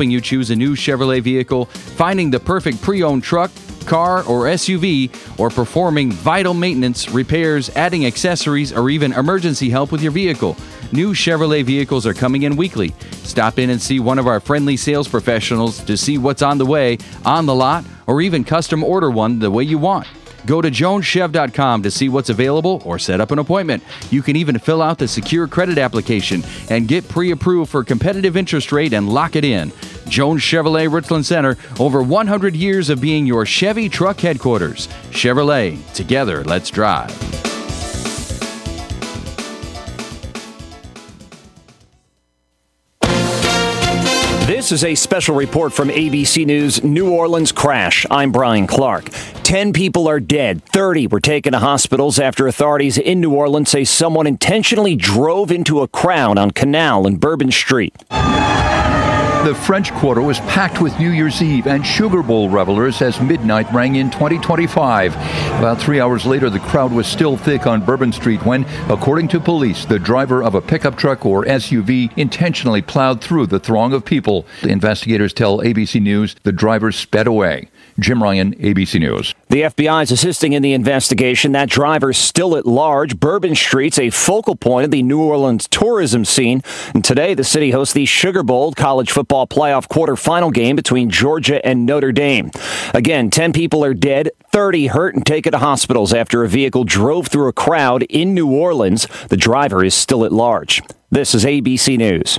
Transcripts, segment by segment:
helping you choose a new Chevrolet vehicle, finding the perfect pre-owned truck, car, or SUV, or performing vital maintenance, repairs, adding accessories, or even emergency help with your vehicle. New Chevrolet vehicles are coming in weekly. Stop in and see one of our friendly sales professionals to see what's on the way, on the lot, or even custom order one the way you want. Go to joneschev.com to see what's available or set up an appointment. You can even fill out the secure credit application and get pre-approved for competitive interest rate and lock it in. Jones Chevrolet Richland Center, over 100 years of being your Chevy truck headquarters. Chevrolet, together, let's drive. This is a special report from ABC News New Orleans crash. I'm Brian Clark. 10 people are dead. 30 were taken to hospitals after authorities in New Orleans say someone intentionally drove into a crowd on Canal and Bourbon Street. The French Quarter was packed with New Year's Eve and Sugar Bowl revelers as midnight rang in 2025. About 3 hours later, the crowd was still thick on Bourbon Street when, according to police, the driver of a pickup truck or SUV intentionally plowed through the throng of people. Investigators tell ABC News the driver sped away. Jim Ryan, ABC News. The FBI is assisting in the investigation. That driver's still at large. Bourbon Street's a focal point of the New Orleans tourism scene. And today, the city hosts the Sugar Bowl college football playoff quarterfinal game between Georgia and Notre Dame. Again, 10 people are dead, 30 hurt and taken to hospitals after a vehicle drove through a crowd in New Orleans. The driver is still at large. This is ABC News.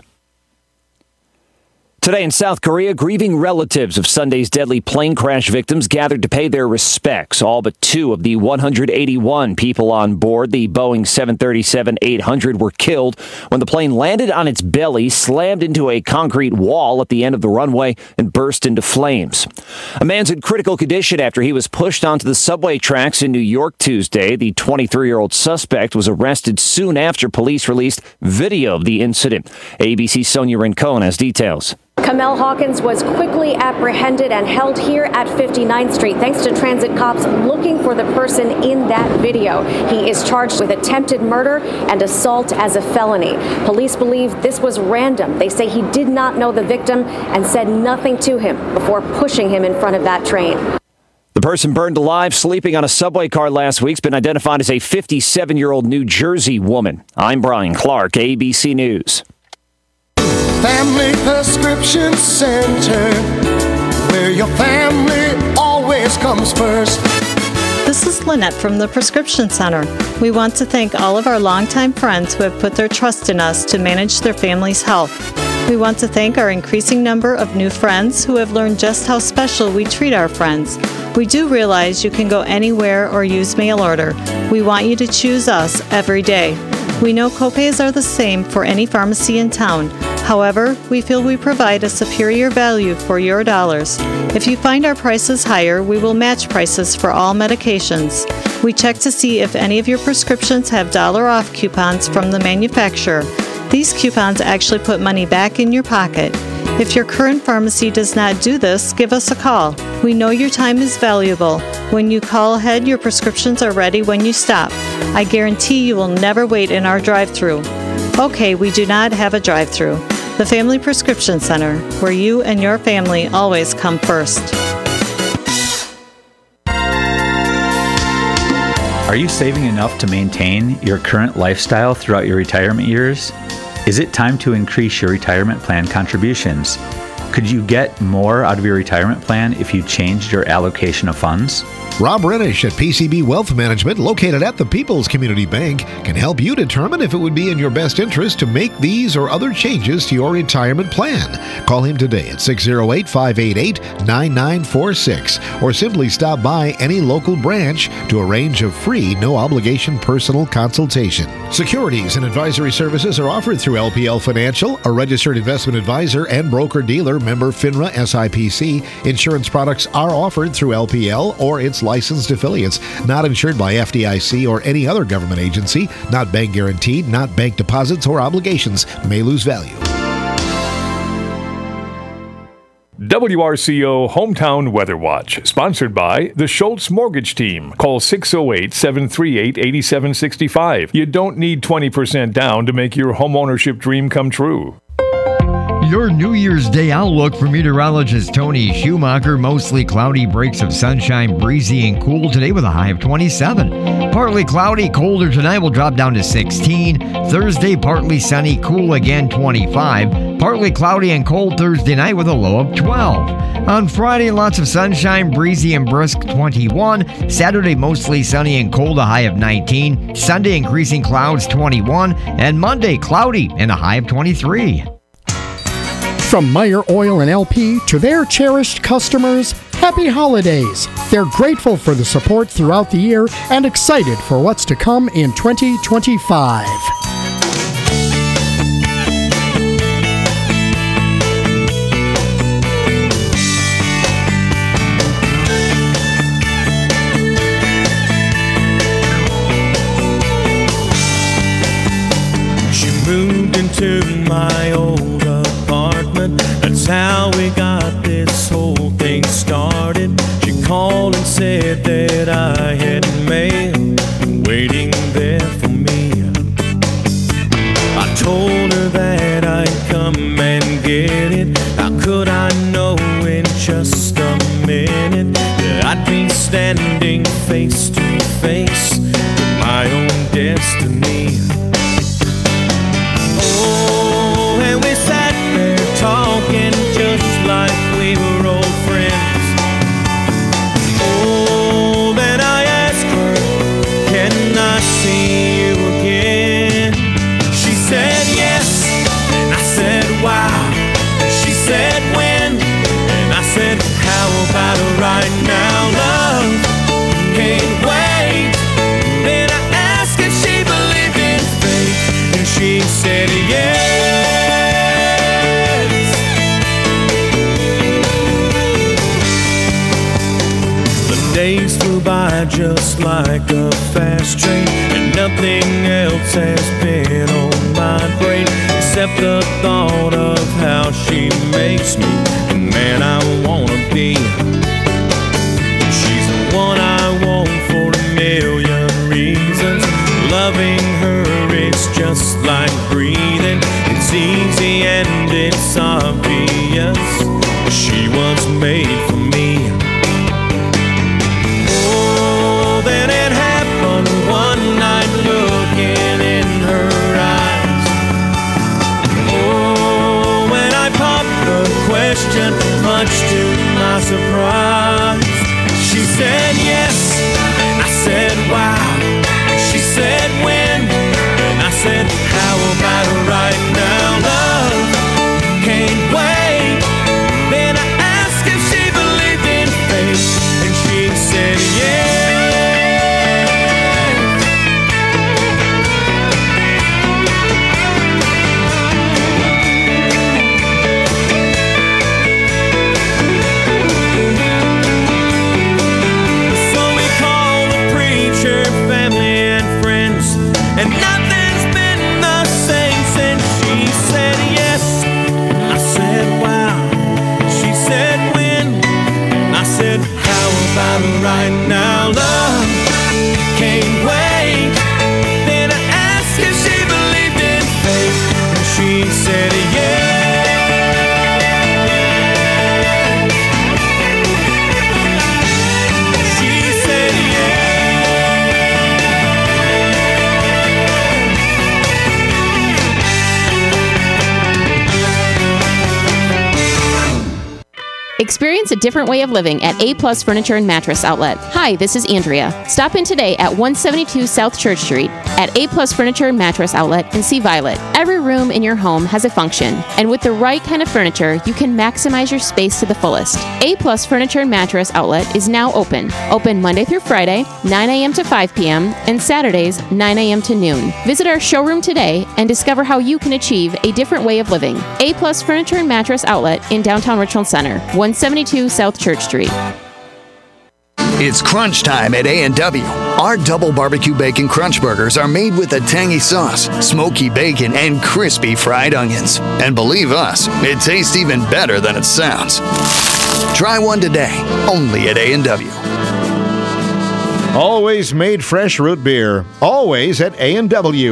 Today in South Korea, grieving relatives of Sunday's deadly plane crash victims gathered to pay their respects. All but 2 of the 181 people on board the Boeing 737-800 were killed when the plane landed on its belly, slammed into a concrete wall at the end of the runway, and burst into flames. A man's in critical condition after he was pushed onto the subway tracks in New York Tuesday. The 23-year-old suspect was arrested soon after police released video of the incident. ABC's Sonia Rincon has details. Kamel Hawkins was quickly apprehended and held here at 59th Street thanks to transit cops looking for the person in that video. He is charged with attempted murder and assault as a felony. Police believe this was random. They say he did not know the victim and said nothing to him before pushing him in front of that train. The person burned alive sleeping on a subway car last week has been identified as a 57-year-old New Jersey woman. I'm Brian Clark, ABC News. Family Prescription Center, where your family always comes first. This is Lynette from the Prescription Center. We want to thank all of our longtime friends who have put their trust in us to manage their family's health. We want to thank our increasing number of new friends who have learned just how special we treat our friends. We do realize you can go anywhere or use mail order. We want you to choose us every day. We know copays are the same for any pharmacy in town. However, we feel we provide a superior value for your dollars. If you find our prices higher, we will match prices for all medications. We check to see if any of your prescriptions have $off coupons from the manufacturer. These coupons actually put money back in your pocket. If your current pharmacy does not do this, give us a call. We know your time is valuable. When you call ahead, your prescriptions are ready when you stop. I guarantee you will never wait in our drive-thru. Okay, we do not have a drive-thru. The Family Prescription Center, where you and your family always come first. Are you saving enough to maintain your current lifestyle throughout your retirement years? Is it time to increase your retirement plan contributions? Could you get more out of your retirement plan if you changed your allocation of funds? Rob Renish at PCB Wealth Management, located at the People's Community Bank, can help you determine if it would be in your best interest to make these or other changes to your retirement plan. Call him today at 608-588-9946 or simply stop by any local branch to arrange a free, no-obligation personal consultation. Securities and advisory services are offered through LPL Financial, a registered investment advisor and broker-dealer, member FINRA SIPC. Insurance products are offered through LPL or its licensed affiliates, not insured by FDIC or any other government agency, not bank guaranteed, not bank deposits or obligations, may lose value. WRCO Hometown Weather Watch, sponsored by the Schultz Mortgage Team. Call 608-738-8765. You don't need 20% down to make your homeownership dream come true. your New Year's Day outlook from meteorologist Tony Schumacher. Mostly cloudy, breaks of sunshine, breezy and cool today with a high of 27. Partly cloudy, colder tonight, will drop down to 16. Thursday, partly sunny, cool again, 25. Partly cloudy and cold Thursday night with a low of 12. On Friday, lots of sunshine, breezy and brisk, 21. Saturday, mostly sunny and cold, a high of 19. Sunday, increasing clouds, 21. And Monday, cloudy and a high of 23. From Meyer Oil and LP to their cherished customers, happy holidays. They're grateful for the support throughout the year and excited for what's to come in 2025. She moved into my old apartment. That's how we got this whole thing started. She called and said that I had mail waiting there for me. I told her that I'd come and get it. How could I know in just a minute that I'd be standing face to face with my own destiny? Oh, and we sat there talking just like we were old friends. Oh, then I asked her, can I see you again? She said yes, and I said wow. She said when, and I said how about right now, love? Can't wait. Then I asked if she believed in fate, and she said yes. Days flew by just like a fast train, and nothing else has been on my brain except the thought of how she makes me the man I wanna be. She's the one I want for a million reasons. Loving her is just like breathing. It's easy and it's obvious. She was made for me. Then it happened one night, looking in her eyes. Oh, when I popped the question, much to my surprise, she said yes, and I said wow. She said when, and I said how about right now, love? Can't wait. Then I asked if she believed in fate, and she said yes. And nothing's been the same since she said yes. I said wow. She said when. I said how about right now, love? Can't wait. Then I asked if she believed in fate, and she said yes. She said yes. Experience a different way of living at A Plus Furniture and Mattress Outlet. Hi, this is Andrea. Stop in today at 172 South Church Street at A Plus Furniture and Mattress Outlet and see Violet. Every room in your home has a function, and with the right kind of furniture, you can maximize your space to the fullest. A Plus Furniture and Mattress Outlet is now open. Open Monday through Friday, 9 a.m. to 5 p.m., and Saturdays, 9 a.m. to noon. Visit our showroom today and discover how you can achieve a different way of living. A Plus Furniture and Mattress Outlet in downtown Richland Center, 172 South Church Street. It's crunch time at A&W. Our double barbecue bacon crunch burgers are made with a tangy sauce, smoky bacon, and crispy fried onions. And believe us, it tastes even better than it sounds. Try one today, only at A&W. Always made fresh root beer, always at A&W.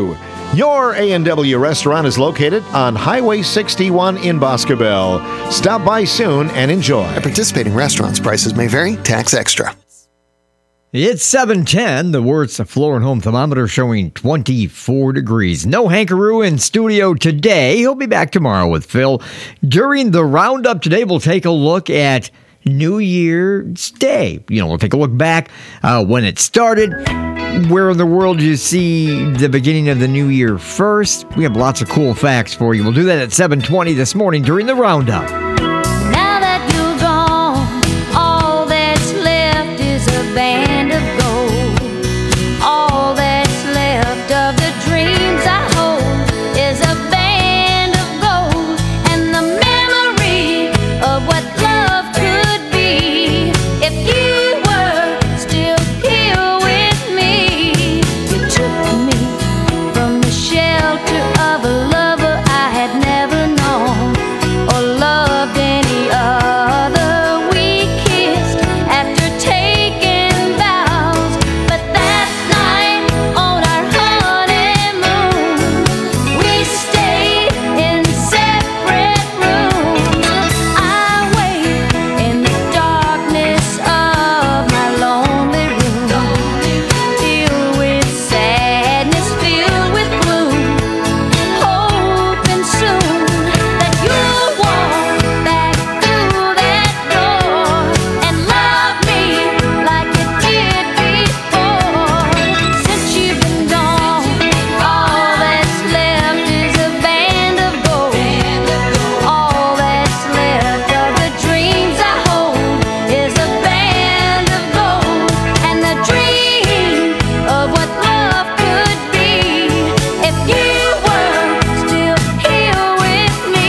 Your A&W restaurant is located on Highway 61 in Boscobel. Stop by soon and enjoy. At participating restaurants, prices may vary. Tax extra. It's 7:10. The Wertz Floor and Home thermometer showing 24 degrees. No Hankaroo in studio today. He'll be back tomorrow with Phil. During the roundup today, we'll take a look at New Year's Day. We'll take a look back when it started. Where in the world do you see the beginning of the new year first? We have lots of cool facts for you. We'll do that at 7:20 this morning during the roundup. Now that you're gone, all that's left is a band of gold. All that's left of the dreams I hold is a band of gold. And the memory of what love could be if you were still here with me. You took me from the shelter of a lover I had never known or loved any other. We kissed after taking vows, but that night on our honeymoon, we stayed in separate rooms. I wait in the darkness of my lonely room, filled with sadness, filled with gloom, hoping soon that you'll walk back through that door and love me like you did before. Since you've been gone, all that's left is a band of gold. All that's left of the dreams I hold is a band of gold. And the dream of what love could be if you were still here with me.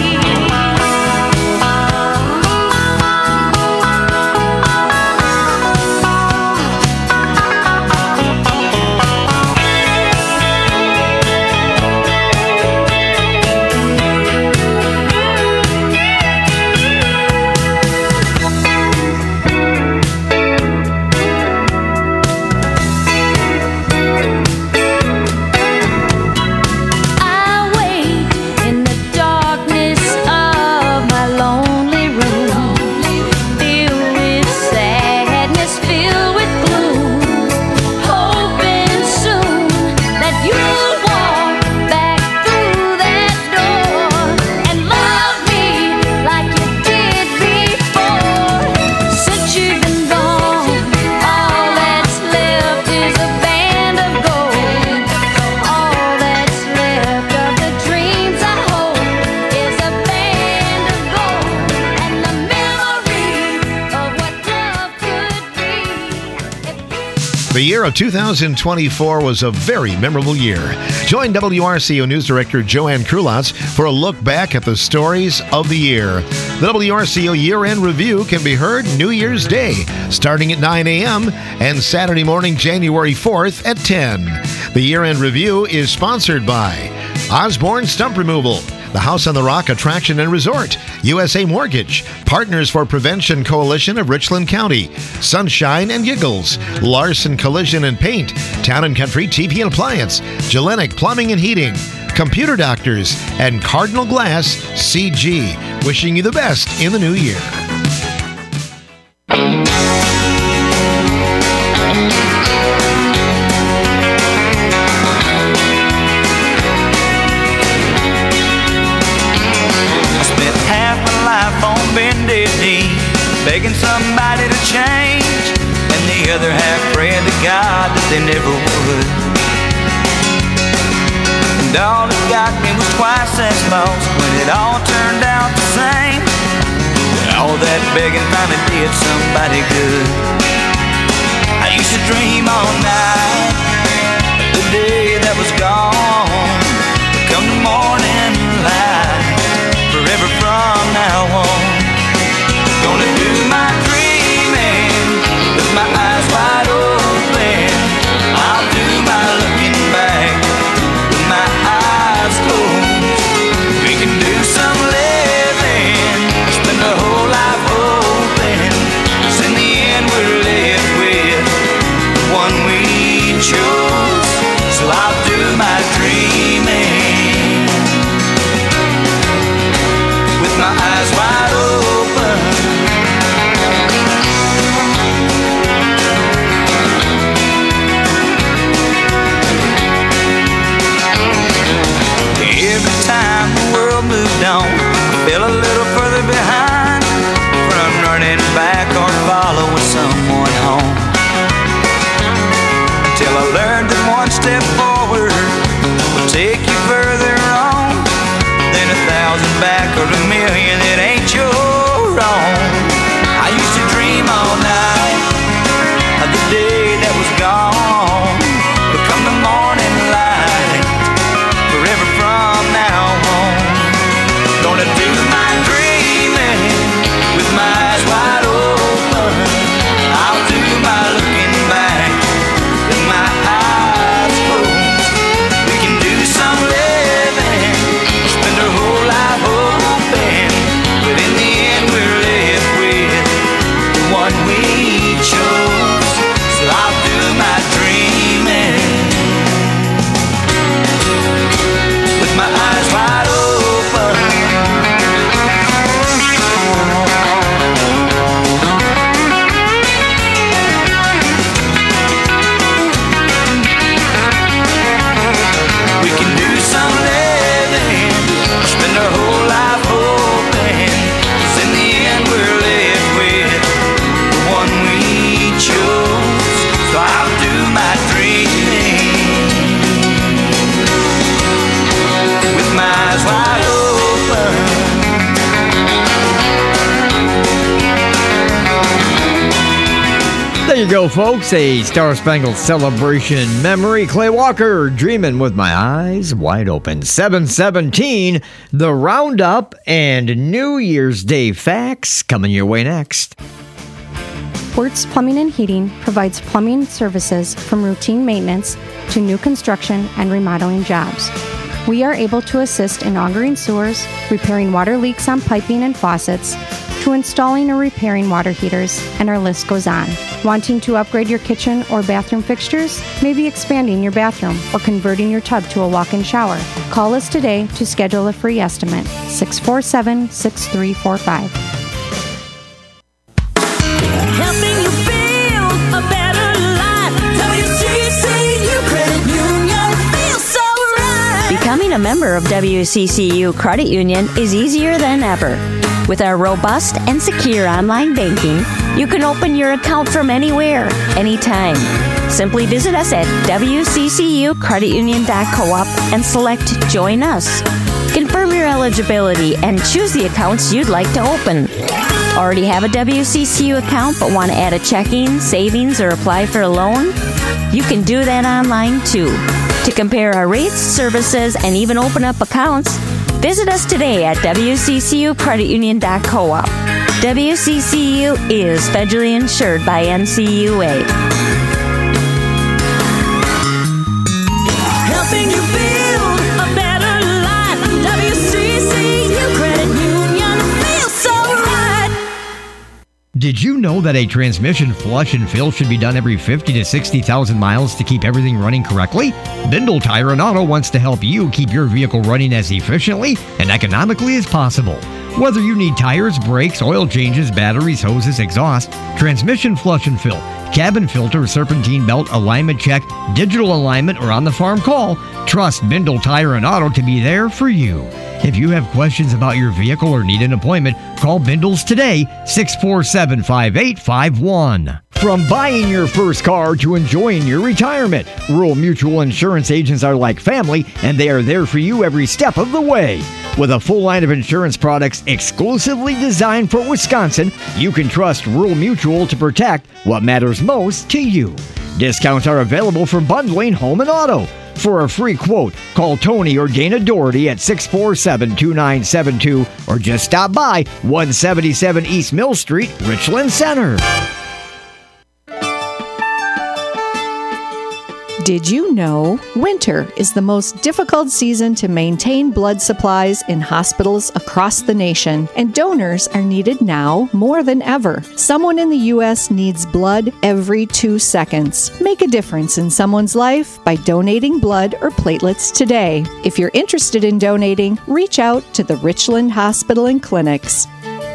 I wait in the darkness of my lonely room, filled with sadness, filled with gloom, hoping soon that you'll walk back through that door and love me like you did before. Since you've been gone, all that's left is a band of gold. All that's left of the dreams I hold is a band of gold. And the memory of what love could be if you The year of 2024 was a very memorable year. Join WRCO News Director Joanne Krulotz for a look back at the stories of the year. The WRCO Year-End Review can be heard New Year's Day, starting at 9 a.m. and Saturday morning, January 4th at 10. The Year-End Review is sponsored by Osborne Stump Removal, the House on the Rock Attraction and Resort, USA Mortgage, Partners for Prevention Coalition of Richland County, Sunshine and Giggles, Larson Collision and Paint, Town and Country TV and Appliance, Gellenic Plumbing and Heating, Computer Doctors, and Cardinal Glass CG. Wishing you the best in the new year. I spent half my life on bended knee, begging somebody to change, and the other half praying to God that they never would. And all it got me was twice as lost when it all turned out the same. All that begging finally did somebody good. I used to dream all night of the day that was gone. Come the morning light, forever from now on. Gonna do my dreaming with my eyes wide open. I'll do my looking back with my eyes closed. We can do some living, spend the whole life hoping. 'Cause in the end we're left with one we There you go, folks. A Star-Spangled Celebration memory. Clay Walker, Dreaming with My Eyes Wide Open. 7:17, the Roundup and New Year's Day facts coming your way next. Wertz Plumbing and Heating provides plumbing services from routine maintenance to new construction and remodeling jobs. We are able to assist in augering sewers, repairing water leaks on piping and faucets, to installing or repairing water heaters, and our list goes on. Wanting to upgrade your kitchen or bathroom fixtures? Maybe expanding your bathroom or converting your tub to a walk-in shower? Call us today to schedule a free estimate. 647-6345. Helping you build a better life. WCCU Credit Union feels so right. Becoming a member of WCCU Credit Union is easier than ever. With our robust and secure online banking, you can open your account from anywhere, anytime. Simply visit us at wccucreditunion.coop and select Join Us. Confirm your eligibility and choose the accounts you'd like to open. Already have a WCCU account but want to add a checking, savings, or apply for a loan? You can do that online too. To compare our rates, services, and even open up accounts, visit us today at wccucreditunion.coop. WCCU is federally insured by NCUA. Helping you build a better life. WCCU Credit Union feels so right. Did you know that a transmission flush and fill should be done every 50 to 60,000 miles to keep everything running correctly? Bindle Tire and Auto wants to help you keep your vehicle running as efficiently and economically as possible. Whether you need tires, brakes, oil changes, batteries, hoses, exhaust, transmission flush and fill, cabin filter, serpentine belt, alignment check, digital alignment, or on-the-farm call, trust Bindle Tire and Auto to be there for you. If you have questions about your vehicle or need an appointment, call Bindles today, 647-5851. From buying your first car to enjoying your retirement, Rural Mutual Insurance agents are like family, and they are there for you every step of the way. With a full line of insurance products exclusively designed for Wisconsin, you can trust Rural Mutual to protect what matters most to you. Discounts are available for bundling home and auto. For a free quote, call Tony or Dana Doherty at 647-2972 or just stop by 177 East Mill Street, Richland Center. Did you know winter is the most difficult season to maintain blood supplies in hospitals across the nation, and donors are needed now more than ever. Someone in the U.S. needs blood every 2 seconds. Make a difference in someone's life by donating blood or platelets today. If you're interested in donating, reach out to the Richland Hospital and Clinics.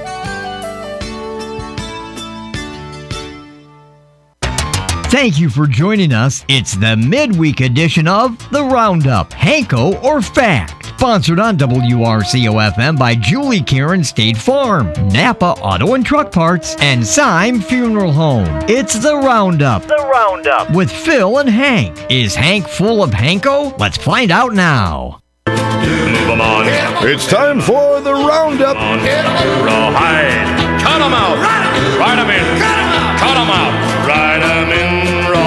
Thank you for joining us. It's the midweek edition of The Roundup, Hanko or Fact. Sponsored on WRCO-FM by Julie Karen State Farm, Napa Auto and Truck Parts, and Syme Funeral Home. It's The Roundup. The Roundup. With Phil and Hank. Is Hank full of Hanko? Let's find out now. Move 'em on. It's time for the Roundup. Rawhide. Cut 'em out. Ride 'em in. Cut 'em out. Ride 'em in.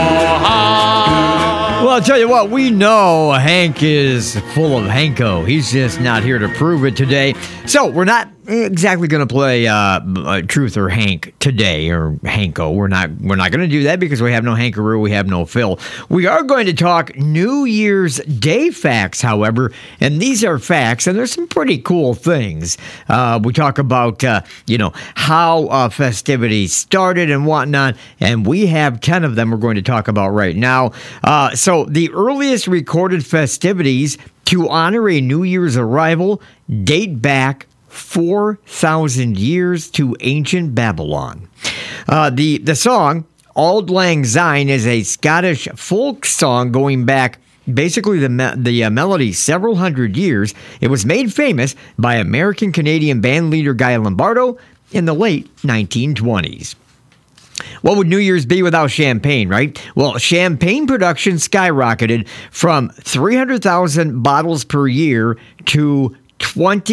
Well, I'll tell you what, we know Hank is full of Hanko. He's just not here to prove it today. So we're not exactly going to play Truth or Hank today, or Hanko. We're not going to do that because we have no Hankaroo, we have no Phil. We are going to talk New Year's Day facts, however, and these are facts, and there's some pretty cool things. We talk about, how festivities started and whatnot, and we have 10 of them we're going to talk about right now. So the earliest recorded festivities to honor a New Year's arrival date back 4,000 years to ancient Babylon. The song, Auld Lang Syne, is a Scottish folk song going back basically the melody several hundred years. It was made famous by American-Canadian band leader Guy Lombardo in the late 1920s. What would New Year's be without champagne, right? Well, champagne production skyrocketed from 300,000 bottles per year to 20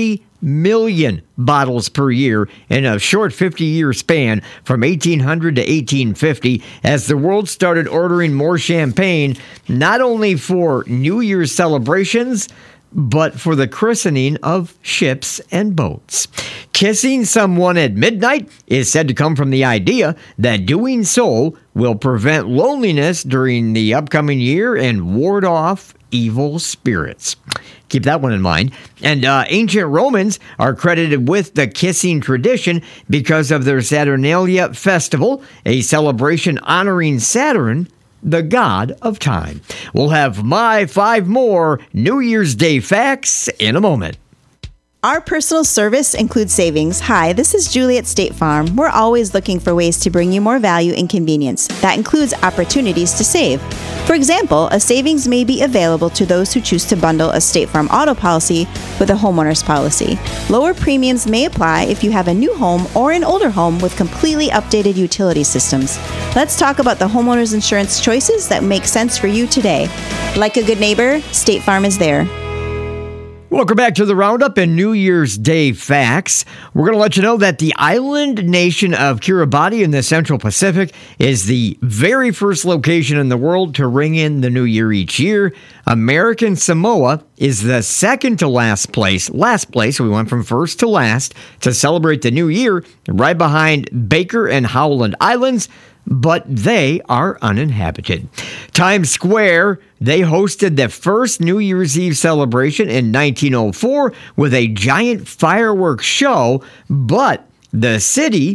million bottles per year in a short 50-year span from 1800 to 1850 as the world started ordering more champagne, not only for New Year's celebrations, but for the christening of ships and boats. Kissing someone at midnight is said to come from the idea that doing so will prevent loneliness during the upcoming year and ward off evil spirits. Keep that one in mind. And ancient Romans are credited with the kissing tradition because of their Saturnalia festival, a celebration honoring Saturn, the god of time. We'll have my 5 more New Year's Day facts in a moment. Our personal service includes savings. Hi, this is Julie at State Farm. We're always looking for ways to bring you more value and convenience. That includes opportunities to save. For example, a savings may be available to those who choose to bundle a State Farm auto policy with a homeowner's policy. Lower premiums may apply if you have a new home or an older home with completely updated utility systems. Let's talk about the homeowner's insurance choices that make sense for you today. Like a good neighbor, State Farm is there. Welcome back to the Roundup and New Year's Day facts. We're going to let you know that the island nation of Kiribati in the Central Pacific is the very first location in the world to ring in the new year each year. American Samoa is the second to last place. We went from first to last to celebrate the new year, right behind Baker and Howland Islands, but they are uninhabited. Times Square, they hosted the first New Year's Eve celebration in 1904 with a giant fireworks show, but the city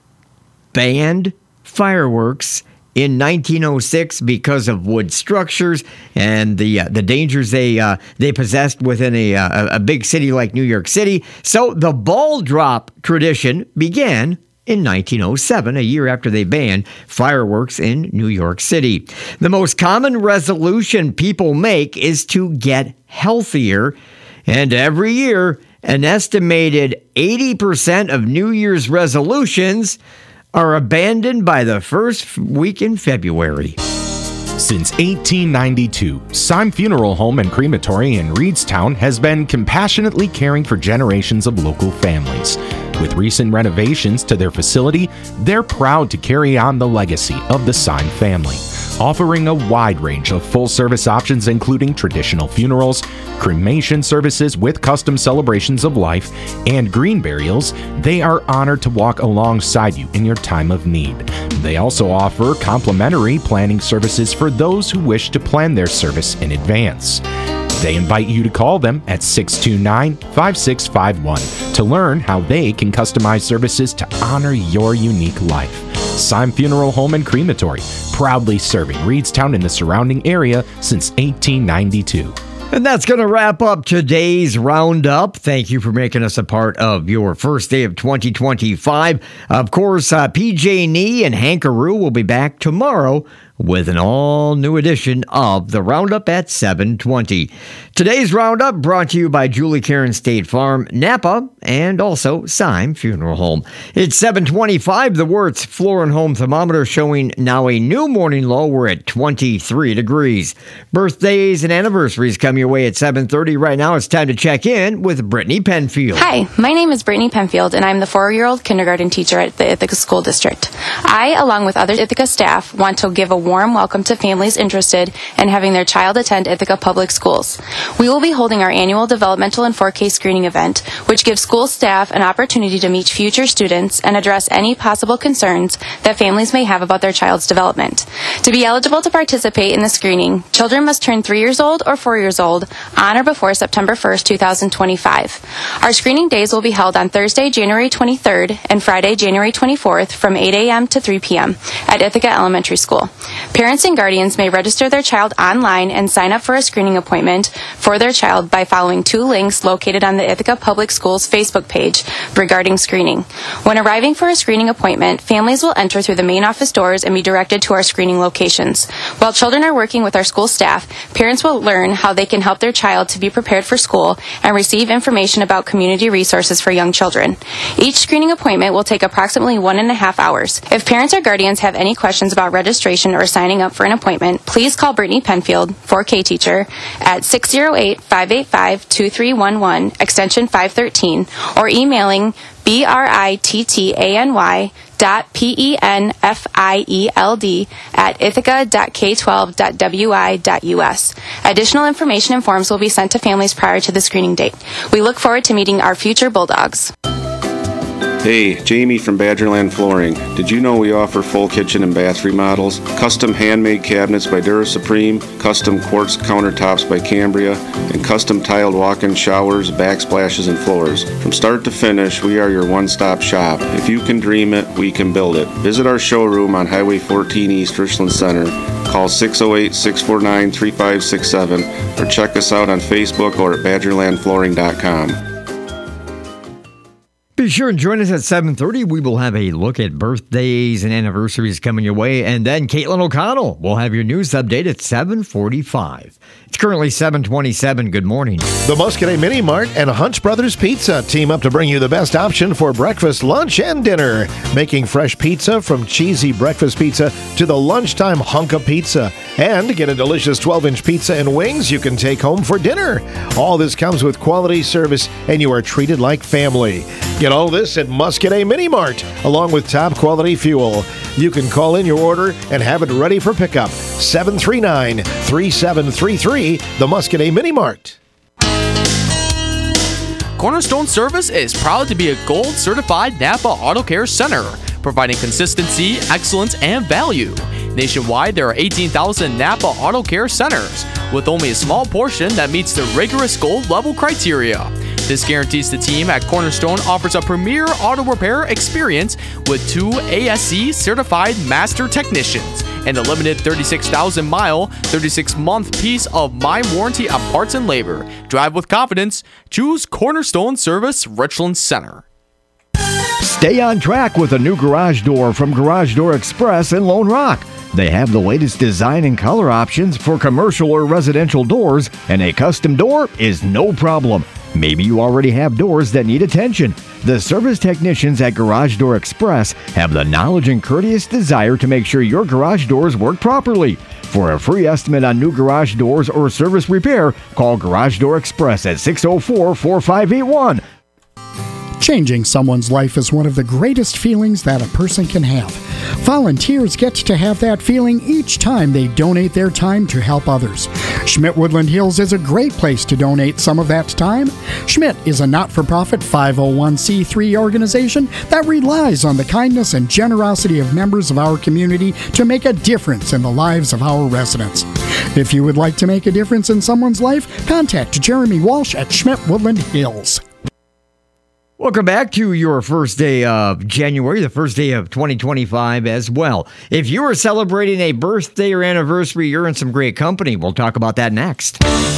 banned fireworks in 1906 because of wood structures and the dangers they possessed within a big city like New York City. So the ball drop tradition began in 1907, a year after they banned fireworks in New York City. The most common resolution people make is to get healthier, and every year, an estimated 80% of New Year's resolutions are abandoned by the first week in February. Since 1892, Syme Funeral Home and Crematory in Reedstown has been compassionately caring for generations of local families. With recent renovations to their facility, they're proud to carry on the legacy of the Syme family, offering a wide range of full-service options including traditional funerals, cremation services with custom celebrations of life, and green burials. They are honored to walk alongside you in your time of need. They also offer complimentary planning services for those who wish to plan their service in advance. They invite you to call them at 629-5651 to learn how they can customize services to honor your unique life. Syme Funeral Home and Crematory, proudly serving Reedstown and the surrounding area since 1892. And that's going to wrap up today's Roundup. Thank you for making us a part of your first day of 2025. Of course, PJ Nee and Hankaroo will be back tomorrow with an all-new edition of the Roundup at 7:20. Today's Roundup brought to you by Julie Karen State Farm, Napa, and also Syme Funeral Home. It's 7:25. The Wirtz Floor and Home thermometer showing now a new morning low. We're at 23 degrees. Birthdays and anniversaries come your way at 7:30. Right now, it's time to check in with Brittany Penfield. Hi, my name is Brittany Penfield, and I'm the 4-year-old kindergarten teacher at the Ithaca School District. I, along with other Ithaca staff, want to give a warm welcome to families interested in having their child attend Ithaca Public Schools. We will be holding our annual developmental and 4K screening event, which gives school staff an opportunity to meet future students and address any possible concerns that families may have about their child's development. To be eligible to participate in the screening, children must turn 3 years old or 4 years old on or before September 1st, 2025. Our screening days will be held on Thursday, January 23rd and Friday, January 24th from 8 a.m. to 3 p.m. at Ithaca Elementary School. Parents and guardians may register their child online and sign up for a screening appointment for their child by following 2 links located on the Ithaca Public Schools Facebook page regarding screening. When arriving for a screening appointment, families will enter through the main office doors and be directed to our screening locations. While children are working with our school staff, parents will learn how they can can help their child to be prepared for school and receive information about community resources for young children. Each screening appointment will take approximately 1.5 hours. If parents or guardians have any questions about registration or signing up for an appointment, please call Brittany Penfield, 4K teacher, at 608-585-2311, extension 513, or emailing brittanny.penfield@ithaca.k12.wi.us. Additional information and forms will be sent to families prior to the screening date. We look forward to meeting our future Bulldogs. Hey, Jamie from Badgerland Flooring. Did you know we offer full kitchen and bath remodels, custom handmade cabinets by Dura Supreme, custom quartz countertops by Cambria, and custom tiled walk-in showers, backsplashes, and floors? From start to finish, we are your one-stop shop. If you can dream it, we can build it. Visit our showroom on Highway 14 East, Richland Center. Call 608-649-3567 or check us out on Facebook or at badgerlandflooring.com. Be sure and join us at 7:30. We will have a look at birthdays and anniversaries coming your way. And then Caitlin O'Connell will have your news update at 7:45. It's currently 7:27. Good morning. The Muscadet Mini Mart and Hunch Brothers Pizza team up to bring you the best option for breakfast, lunch, and dinner. Making fresh pizza from cheesy breakfast pizza to the lunchtime hunk of pizza. And get a delicious 12-inch pizza and wings you can take home for dinner. All this comes with quality service, and you are treated like family. Get all this at Muscadet Mini Mart, along with top quality fuel. You can call in your order and have it ready for pickup. 739-3733, the Muscadet Mini Mart. Cornerstone Service is proud to be a gold certified Napa Auto Care Center, providing consistency, excellence, and value. Nationwide, there are 18,000 Napa Auto Care Centers, with only a small portion that meets the rigorous gold level criteria. This guarantees the team at Cornerstone offers a premier auto repair experience with 2 ASE certified master technicians and a limited 36,000-mile, 36-month piece of my warranty on parts and labor. Drive with confidence. Choose Cornerstone Service Richland Center. Stay on track with a new garage door from Garage Door Express in Lone Rock. They have the latest design and color options for commercial or residential doors, and a custom door is no problem. Maybe you already have doors that need attention. The service technicians at Garage Door Express have the knowledge and courteous desire to make sure your garage doors work properly. For a free estimate on new garage doors or service repair, call Garage Door Express at 604-4581. Changing someone's life is one of the greatest feelings that a person can have. Volunteers get to have that feeling each time they donate their time to help others. Schmidt Woodland Hills is a great place to donate some of that time. Schmidt is a not-for-profit 501c3 organization that relies on the kindness and generosity of members of our community to make a difference in the lives of our residents. If you would like to make a difference in someone's life, contact Jeremy Walsh at Schmidt Woodland Hills. Welcome back to your first day of January, the first day of 2025 as well. If you are celebrating a birthday or anniversary, you're in some great company. We'll talk about that next.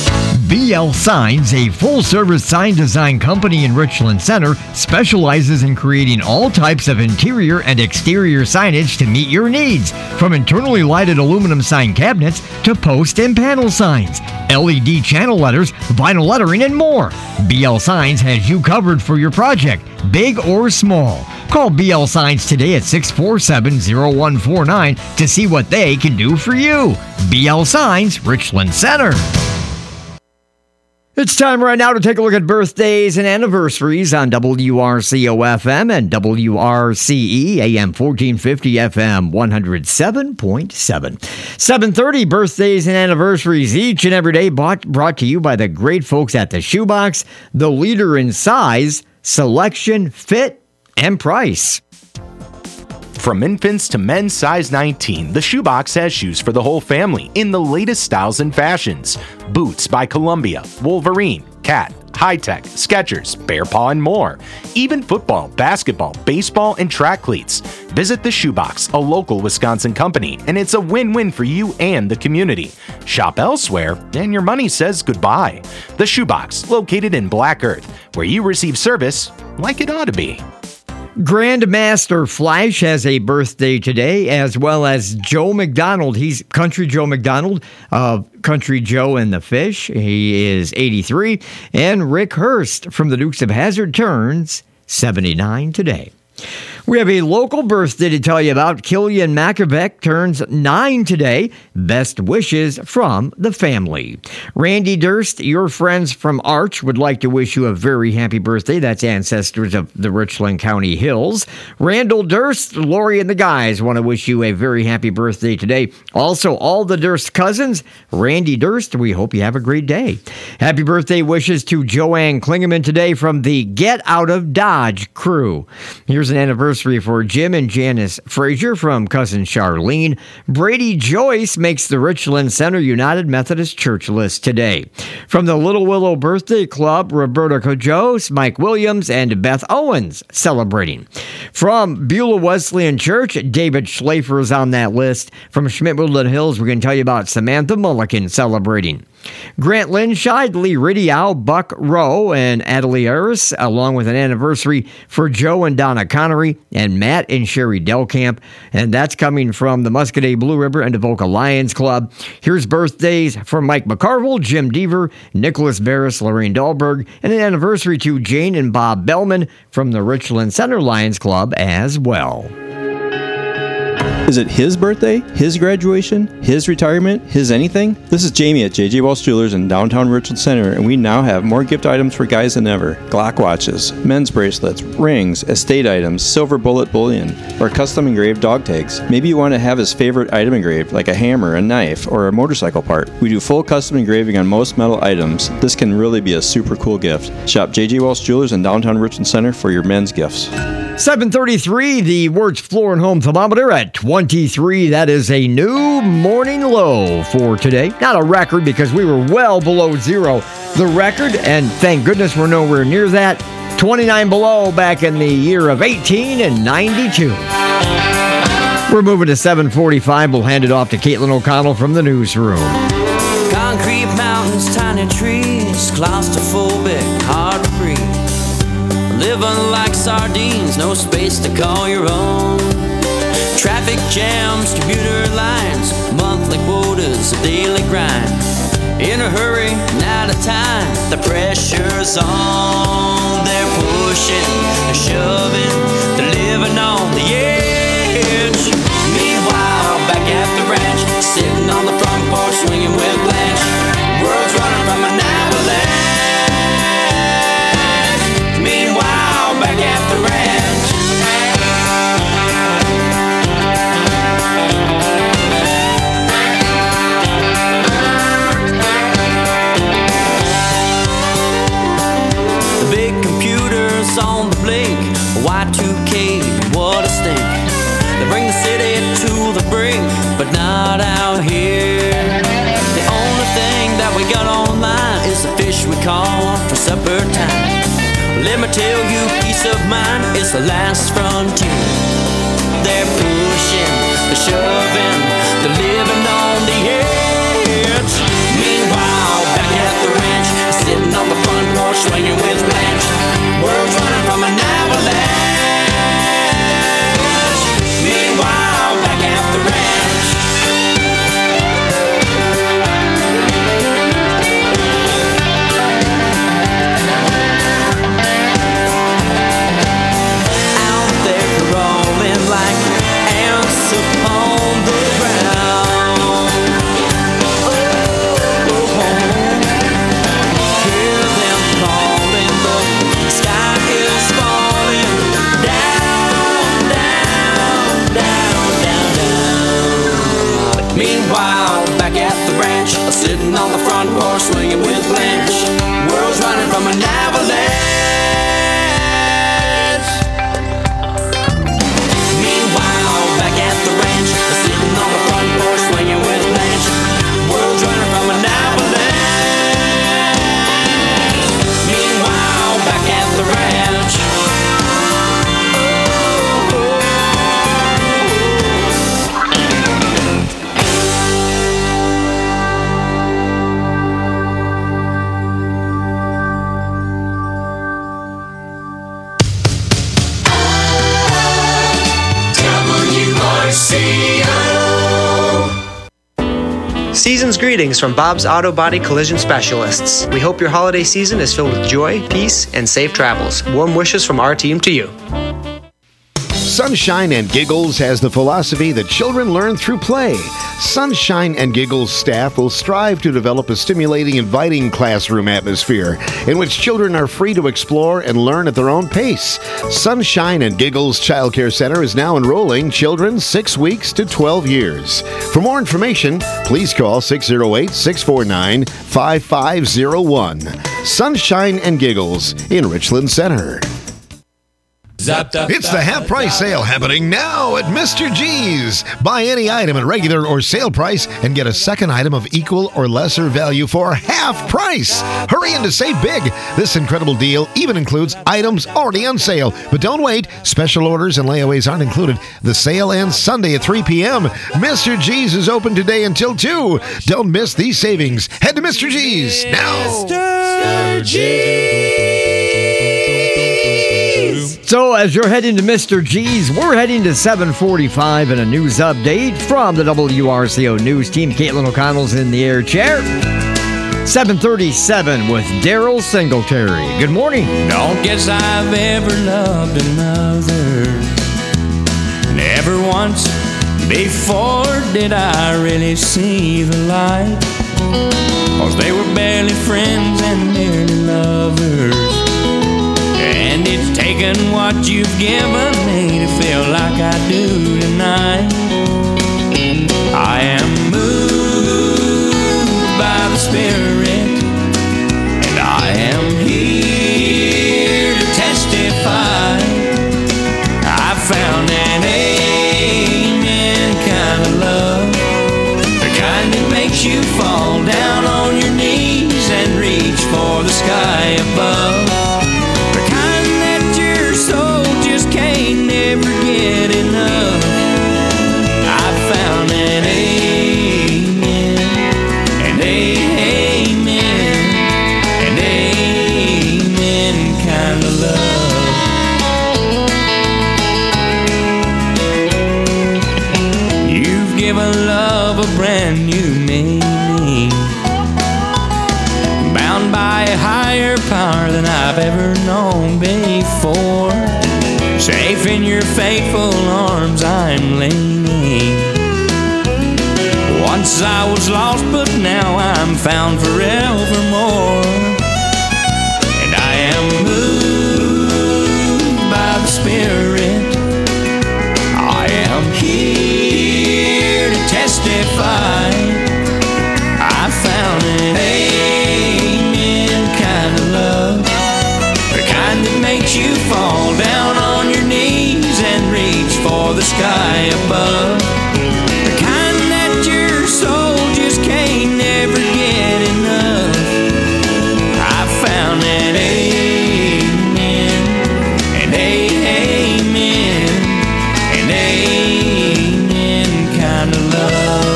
BL Signs, a full-service sign design company in Richland Center, specializes in creating all types of interior and exterior signage to meet your needs, from internally lighted aluminum sign cabinets to post and panel signs, LED channel letters, vinyl lettering, and more. BL Signs has you covered for your project, big or small. Call BL Signs today at 647-0149 to see what they can do for you. BL Signs, Richland Center. It's time right now to take a look at birthdays and anniversaries on WRCO-FM and WRCE AM 1450 FM 107.7. 7:30 birthdays and anniversaries each and every day brought to you by the great folks at the Shoebox, the leader in size, selection, fit, and price. From infants to men's size 19, the Shoebox has shoes for the whole family in the latest styles and fashions. Boots by Columbia, Wolverine, Cat, High-Tech, Skechers, Bear Paw, and more. Even football, basketball, baseball, and track cleats. Visit the Shoebox, a local Wisconsin company, and it's a win-win for you and the community. Shop elsewhere, and your money says goodbye. The Shoebox, located in Black Earth, where you receive service like it ought to be. Grandmaster Flash has a birthday today, as well as Joe McDonald. He's Country Joe McDonald of Country Joe and the Fish. He is 83. And Rick Hurst from the Dukes of Hazzard turns 79 today. We have a local birthday to tell you about. Killian Makovic turns 9 today. Best wishes from the family. Randy Durst, your friends from Arch, would like to wish you a very happy birthday. That's ancestors of the Richland County Hills. Randall Durst, Lori and the guys want to wish you a very happy birthday today. Also, all the Durst cousins, Randy Durst, we hope you have a great day. Happy birthday wishes to Joanne Klingeman today from the Get Out of Dodge crew. Here's an anniversary for Jim and Janice Frazier from cousin Charlene. Brady Joyce makes the Richland Center United Methodist Church list today. From the Little Willow Birthday Club, Roberta Cojos, Mike Williams, and Beth Owens celebrating. From Beulah Wesleyan Church, David Schlafer is on that list. From Schmidt Woodland Hills, we're going to tell you about Samantha Mulliken celebrating. Grant Linscheid, Lee Riddiow, Buck Rowe, and Adelie Harris, along with an anniversary for Joe and Donna Connery, and Matt and Sherry Delcamp. And that's coming from the Muscadet Blue River and Avoca Lions Club. Here's birthdays for Mike McCarville, Jim Deaver, Nicholas Barris, Lorraine Dahlberg, and an anniversary to Jane and Bob Bellman from the Richland Center Lions Club as well. Is it his birthday, his graduation, his retirement, his anything? This is Jamie at J.J. Walsh Jewelers in downtown Richland Center, and we now have more gift items for guys than ever. Glock watches, men's bracelets, rings, estate items, silver bullet bullion, or custom engraved dog tags. Maybe you want to have his favorite item engraved, like a hammer, a knife, or a motorcycle part. We do full custom engraving on most metal items. This can really be a super cool gift. Shop J.J. Walsh Jewelers in downtown Richland Center for your men's gifts. 7:33, the Wertz Floor and Home Thermometer at 23. That is a new morning low for today. Not a record because we were well below zero. The record, and thank goodness we're nowhere near that, 29 below back in the year of 1892. We're moving to 7:45. We'll hand it off to Caitlin O'Connell from the newsroom. Concrete mountains, tiny trees, claustrophobic, hard to breathe. Living like sardines, no space to call your own. Traffic jams, commuter lines, monthly quotas, a daily grind. In a hurry, not a time, the pressure's on. They're pushing, they're shoving, they're living on the edge. Meanwhile, back at the ranch, sitting on the front porch, swinging with Blanche. World's running from an avalanche. Meanwhile, back at the ranch. The big computers on the blink, Y2K, what a stink. They bring the city to the brink, but not out here. The only thing that we got online is the fish we caught for supper time. Let me tell you, peace of mind is the last frontier. They're pushing, they're shoving, they're living on the edge. Meanwhile, back at the ranch, sitting on the front porch, swinging with Blanche. World's running from an avalanche. Meanwhile, back at the ranch. Out there crawling like ants upon Season's greetings from Bob's Auto Body Collision Specialists. We hope your holiday season is filled with joy, peace, and safe travels. Warm wishes from our team to you. Sunshine and Giggles has the philosophy that children learn through play. Sunshine and Giggles staff will strive to develop a stimulating, inviting classroom atmosphere in which children are free to explore and learn at their own pace. Sunshine and Giggles Child Care Center is now enrolling children 6 weeks to 12 years. For more information, please call 608-649-5501. Sunshine and Giggles in Richland Center. It's the half price sale happening now at Mr. G's. Buy any item at regular or sale price and get a second item of equal or lesser value for half price. Hurry in to save big. This incredible deal even includes items already on sale. But don't wait. Special orders and layaways aren't included. The sale ends Sunday at 3 p.m. Mr. G's is open today until 2. Don't miss these savings. Head to Mr. G's now. Mr. G's. So as you're heading to Mr. G's, we're heading to 7:45 and a news update from the WRCO News team. Caitlin O'Connell's in the air chair. 7:37 with Daryl Singletary. Good morning. Don't guess I've ever loved another. Never once before did I really see the light. 'Cause they were barely friends and merely lovers. And it's taken what you've given me to feel like I do tonight. I am moved by the Spirit, and I am here to testify. I found an amen kind of love, the kind that makes you fall down on your knees and reach for the sky above. Brand new meaning, bound by a higher power than I've ever known before. Safe in your faithful arms I'm leaning. Once I was lost, but now I'm found forevermore. And I am moved by the Spirit. I am here to testify. I found an amen kind of love, the kind that makes you fall down on your knees and reach for the sky above, the kind that your soul just can't never get enough. I found an amen, an amen, an amen kind of love.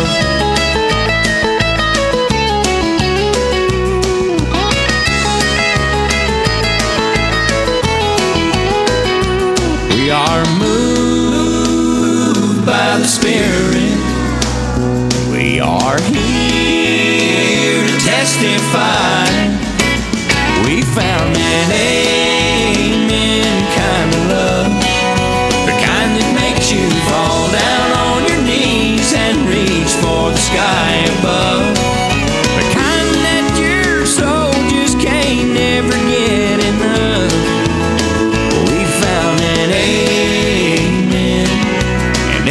We are moved by the Spirit. We are here to testify. We found an amen kind of love, the kind that makes you fall down on your knees and reach for the sky above, the kind that your soul just can't never get enough. We found an amen, an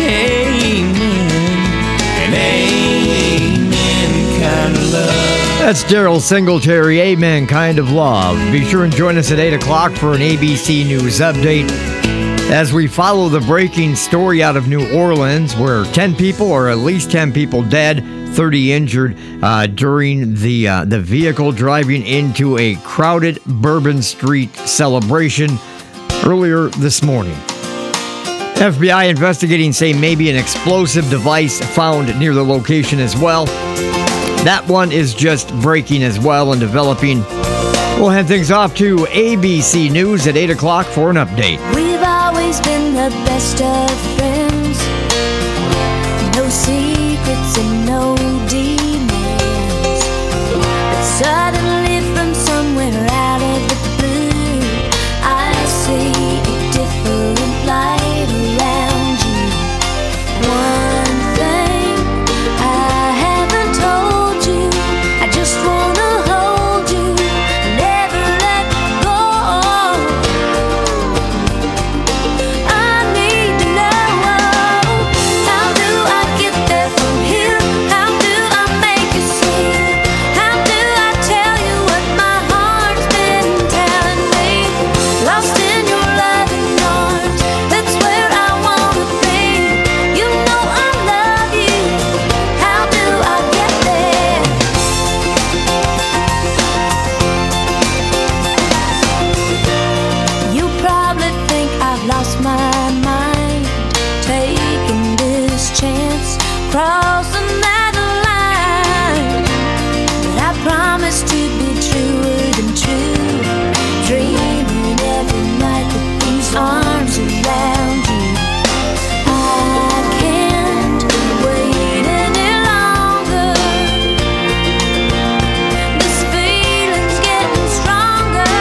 amen kind of love. That's Daryl Singletary, Amen Kind of Love. Be sure and join us at 8 o'clock for an ABC News update as we follow the breaking story out of New Orleans where 10 people, or at least 10 people dead, 30 injured during the vehicle driving into a crowded Bourbon Street celebration earlier this morning. FBI investigating say maybe an explosive device found near the location as well. That one is just breaking as well and developing. We'll hand things off to ABC News at 8 o'clock for an update. We've always been the best of friends. No secret profits and no demands. But suddenly from somewhere out of the blue, I see a different light around you. One thing I haven't told you, I just wanna hold you, never let go. I need to know, how do I get there from here? How do I make you see? How do I tell you what my heart's been telling me? Lost in your loving arms, that's where I wanna be. You know I love you, how do I get there? You probably think I've lost my mind, taking this chance, crossing that line. But I promise to be truer than true, dreaming every night with these arms around you. I can't wait any longer. This feeling's getting stronger.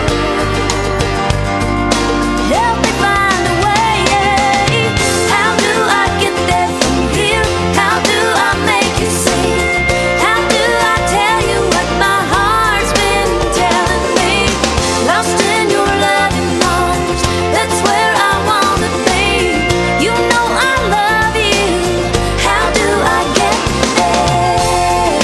Help me find a way. How do I get there from here? How do I make you see? How do I tell you what my heart's been telling me? Lost in your loving arms, that's where I wanna be. You know I love you, how do I get there?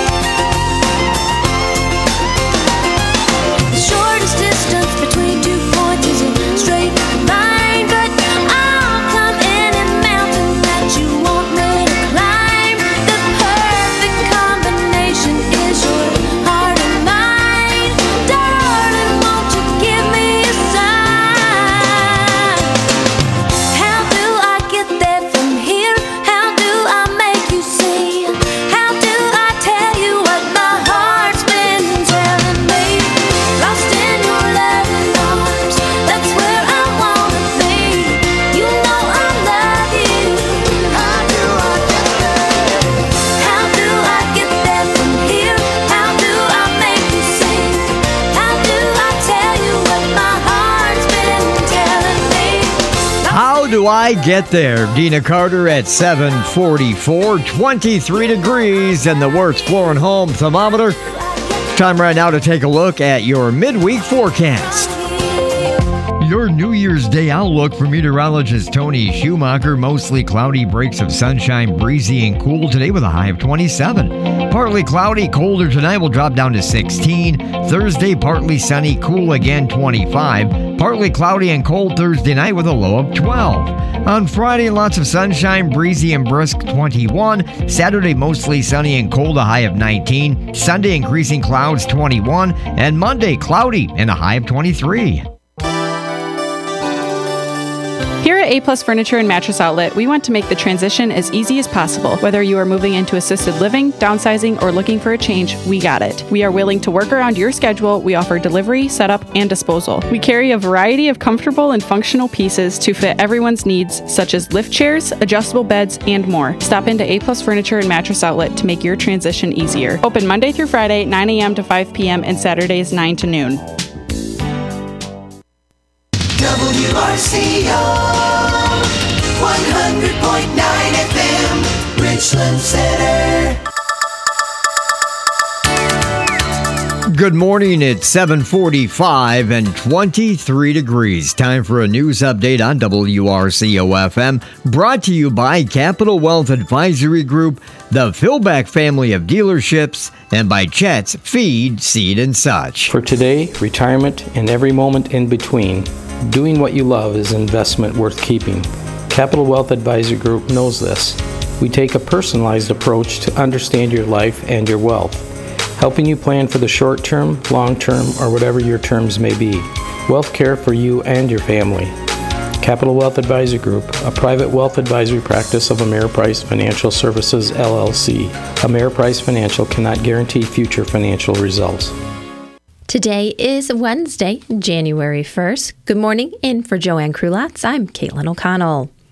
The shortest distance between 2 points is a straight line, but I'll climb any mountain that you want me to climb. The perfect combination is your heart and mine. Darling, won't you give me a sign? How do I get there from here? How do I make you see? How do I tell you what my heart's been telling me? Lost in your loving arms, that's where I wanna be. You know I love you. How do I get there? How do I get there from here? How do I make you see? How do I tell you what my heart's been telling me? How do I get there? Dina Carter at 7:44, 23 degrees, and the Wertz Floor and Home thermometer. Time right now to take a look at your midweek forecast. Your New Year's Day outlook for meteorologist Tony Schumacher. Mostly cloudy, breaks of sunshine, breezy and cool today with a high of 27. Partly cloudy, colder tonight, will drop down to 16. Thursday, partly sunny, cool again, 25. Partly cloudy and cold Thursday night with a low of 12. On Friday, lots of sunshine, breezy and brisk, 21. Saturday, mostly sunny and cold, a high of 19. Sunday, increasing clouds, 21. And Monday, cloudy and a high of 23. Here at A-Plus Furniture and Mattress Outlet, we want to make the transition as easy as possible. Whether you are moving into assisted living, downsizing, or looking for a change, we got it. We are willing to work around your schedule. We offer delivery, setup, and disposal. We carry a variety of comfortable and functional pieces to fit everyone's needs, such as lift chairs, adjustable beds, and more. Stop into A-Plus Furniture and Mattress Outlet to make your transition easier. Open Monday through Friday, 9 a.m. to 5 p.m. and Saturdays, 9 to noon. WRCO 100.9 FM, Richland Center. Good morning. It's 7:45 and 23 degrees. Time for a news update on WRCO FM, brought to you by Capital Wealth Advisory Group, the Philback family of dealerships, and by Chet's Feed, Seed, and Such. For today, retirement, and every moment in between, doing what you love is an investment worth keeping. Capital Wealth Advisory Group knows this. We take a personalized approach to understand your life and your wealth, helping you plan for the short term, long term, or whatever your terms may be. Wealth care for you and your family. Capital Wealth Advisory Group, a private wealth advisory practice of Ameriprise Financial Services, LLC. Ameriprise Financial cannot guarantee future financial results. Today is Wednesday, January 1st. Good morning, and for Joanne Krulotz, I'm Caitlin O'Connell.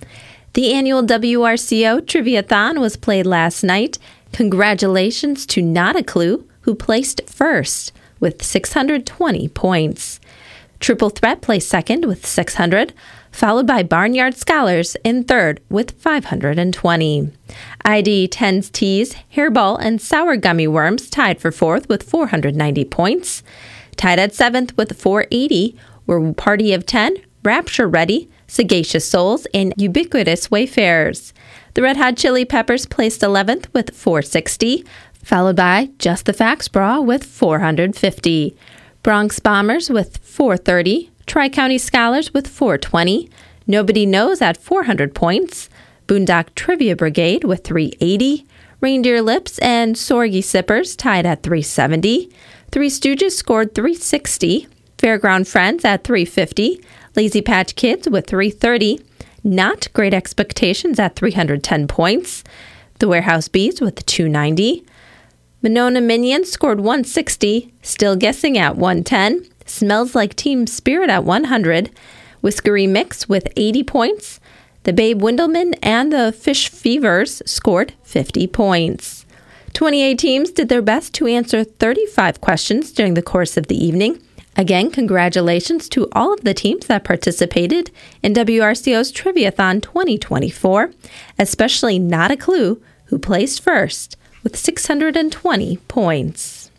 The annual WRCO Triviathon was played last night. Congratulations to Not a Clue, who placed first with 620 points. Triple Threat placed second with 600, followed by Barnyard Scholars in third with 520. ID 10's Teas, Hairball, and Sour Gummy Worms tied for fourth with 490 points. Tied at seventh with 480 were Party of 10, Rapture Ready, Sagacious Souls, and Ubiquitous Wayfarers. The Red Hot Chili Peppers placed 11th with 460, followed by Just the Facts Bra with 450. Bronx Bombers with 430, Tri-County Scholars with 420, Nobody Knows at 400 points, Boondock Trivia Brigade with 380, Reindeer Lips and Sorgy Sippers tied at 370, Three Stooges scored 360, Fairground Friends at 350, Lazy Patch Kids with 330, Not Great Expectations at 310 points, The Warehouse Bees with 290, Monona Minions scored 160, Still Guessing at 110, Smells Like Team Spirit at 100, Whiskery Mix with 80 points, the Babe Windelman and the Fish Fevers scored 50 points. 28 teams did their best to answer 35 questions during the course of the evening. Again, congratulations to all of the teams that participated in WRCO's Triviathon 2024, especially Not a Clue, who placed first with 620 points.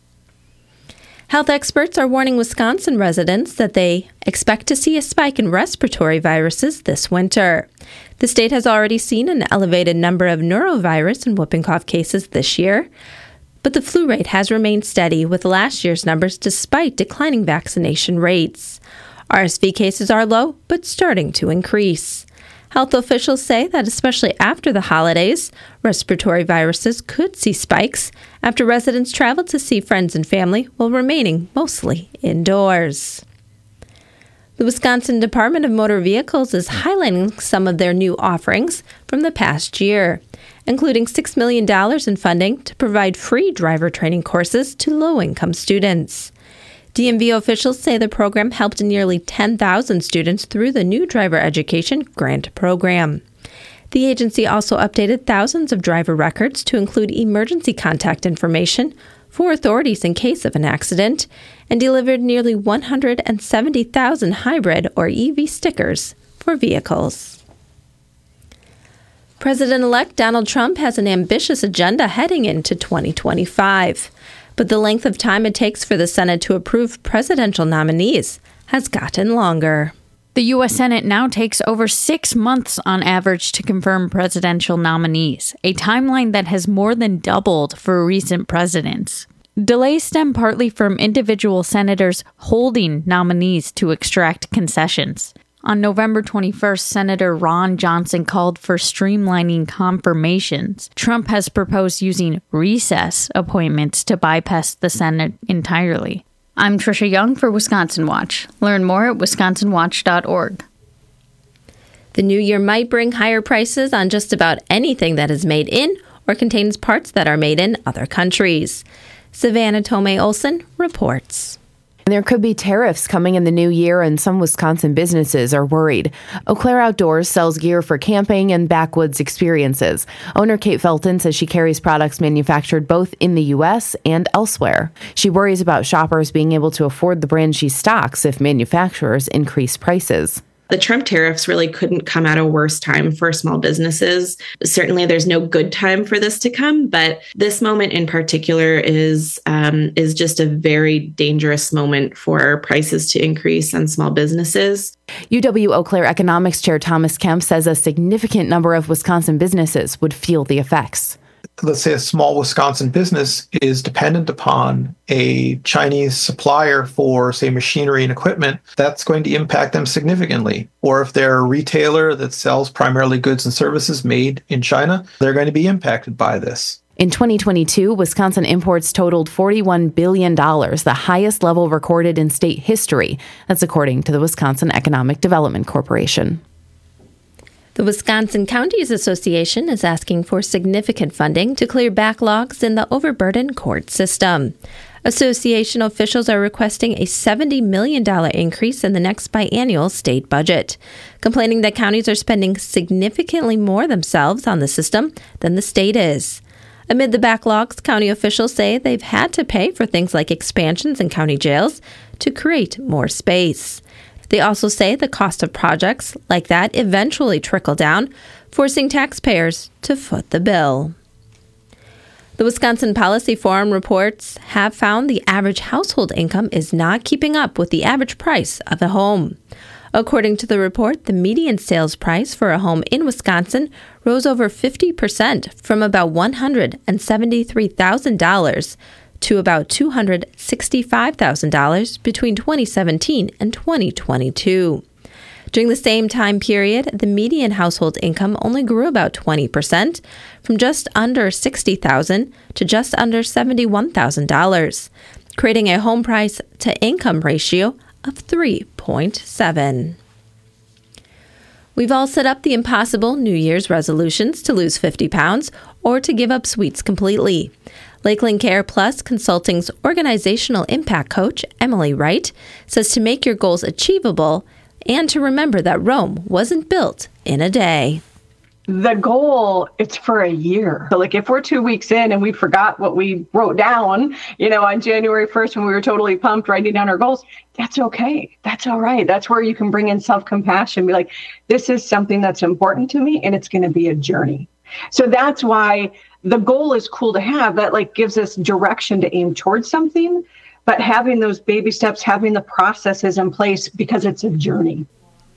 Health experts are warning Wisconsin residents that they expect to see a spike in respiratory viruses this winter. The state has already seen an elevated number of norovirus and whooping cough cases this year, but the flu rate has remained steady with last year's numbers despite declining vaccination rates. RSV cases are low, but starting to increase. Health officials say that especially after the holidays, respiratory viruses could see spikes after residents travel to see friends and family while remaining mostly indoors. The Wisconsin Department of Motor Vehicles is highlighting some of their new offerings from the past year, including $6 million in funding to provide free driver training courses to low-income students. DMV officials say the program helped nearly 10,000 students through the new driver education grant program. The agency also updated thousands of driver records to include emergency contact information for authorities in case of an accident and delivered nearly 170,000 hybrid or EV stickers for vehicles. President-elect Donald Trump has an ambitious agenda heading into 2025. But the length of time it takes for the Senate to approve presidential nominees has gotten longer. The U.S. Senate now takes over 6 months on average to confirm presidential nominees, a timeline that has more than doubled for recent presidents. Delays stem partly from individual senators holding nominees to extract concessions. On November 21st, Senator Ron Johnson called for streamlining confirmations. Trump has proposed using recess appointments to bypass the Senate entirely. I'm Trisha Young for Wisconsin Watch. Learn more at wisconsinwatch.org. The new year might bring higher prices on just about anything that is made in or contains parts that are made in other countries. Savannah Tomei Olson reports. There could be tariffs coming in the new year, and some Wisconsin businesses are worried. Eau Claire Outdoors sells gear for camping and backwoods experiences. Owner Kate Felton says she carries products manufactured both in the U.S. and elsewhere. She worries about shoppers being able to afford the brand she stocks if manufacturers increase prices. The Trump tariffs really couldn't come at a worse time for small businesses. Certainly, there's no good time for this to come, but this moment in particular is just a very dangerous moment for prices to increase on small businesses. UW Eau Claire Economics Chair Thomas Kemp says a significant number of Wisconsin businesses would feel the effects. Let's say a small Wisconsin business is dependent upon a Chinese supplier for, say, machinery and equipment, that's going to impact them significantly. Or if they're a retailer that sells primarily goods and services made in China, they're going to be impacted by this. In 2022, Wisconsin imports totaled $41 billion, the highest level recorded in state history. That's according to the Wisconsin Economic Development Corporation. The Wisconsin Counties Association is asking for significant funding to clear backlogs in the overburdened court system. Association officials are requesting a $70 million increase in the next biannual state budget, complaining that counties are spending significantly more themselves on the system than the state is. Amid the backlogs, county officials say they've had to pay for things like expansions in county jails to create more space. They also say the cost of projects like that eventually trickle down, forcing taxpayers to foot the bill. The Wisconsin Policy Forum reports have found the average household income is not keeping up with the average price of a home. According to the report, the median sales price for a home in Wisconsin rose over 50% from about $173,000 to about $265,000 between 2017 and 2022. During the same time period, the median household income only grew about 20%, from just under $60,000 to just under $71,000, creating a home price to income ratio of 3.7. We've all set up the impossible New Year's resolutions to lose 50 pounds or to give up sweets completely. Lakeland Care Plus Consulting's organizational impact coach, Emily Wright, says to make your goals achievable and to remember that Rome wasn't built in a day. The goal, it's for a year. So like if we're 2 weeks in and we forgot what we wrote down, on January 1st when we were totally pumped writing down our goals, that's okay. That's all right. That's where you can bring in self-compassion. Be like, this is something that's important to me and it's going to be a journey. So that's why the goal is cool to have. That gives us direction to aim towards something, but having those baby steps, having the processes in place because it's a journey.